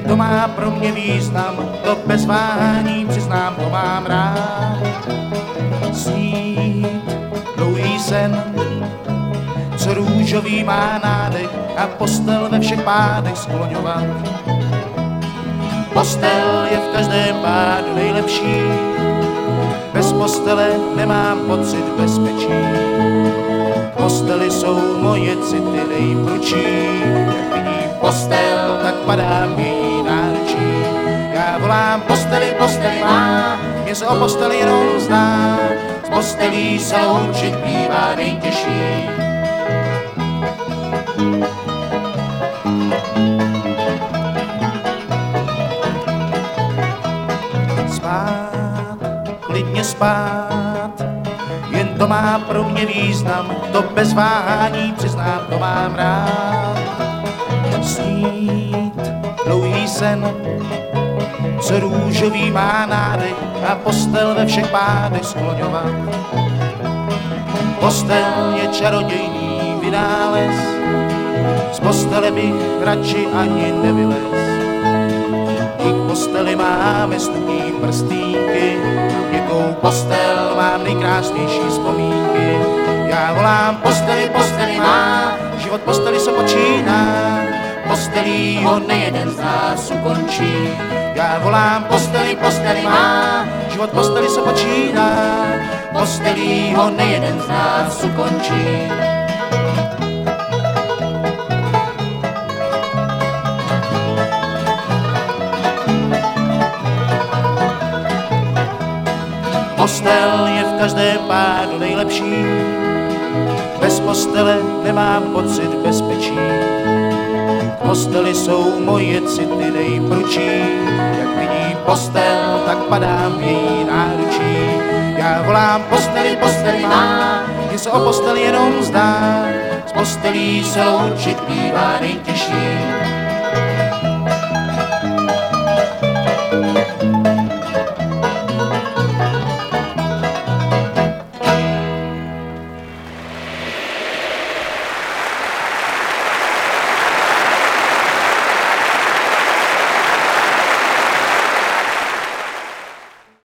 to má pro mě význam, to bez váhání přiznám, to mám rád. Snít dlouhý sen, co růžový má nádech a postel ve všech pádech skloňovat. Postel je v každém pádu nejlepší, bez postele nemám pocit bezpečí. Postely jsou moje city nejprudší, jak vidím postel, tak padám její náručí. Já volám posteli, posteli má, mě se o posteli jenom zdá, s postelí se loučit bývá nejtěžší. Spát, klidně spát, jen to má pro mě význam, to bez váhání přiznám, to mám rád. Snít dlouhý sen, co růžový má nádech a postel ve všech pádech skloňovat. Postel je čarodějný vynález, z postele bych radši ani nevylez. I k posteli máme stupní prstínky, měkkou postel mám nejkrásnější vzpomínky. Já volám posteli, posteli má, život posteli se počíná, postelí ho nejeden z nás ukončí. Já volám posteli, posteli má, život posteli se počíná, postelí ho nejeden z nás ukončí. Postel je v každém pádu nejlepší, bez postele nemám pocit bezpečí. Postely jsou moje city nejprudší, jak vidím postel, tak padám její náručí. Já volám posteli, posteli má, mě se o postel jenom zdá, s postelí se loučit bývá nejtěžší.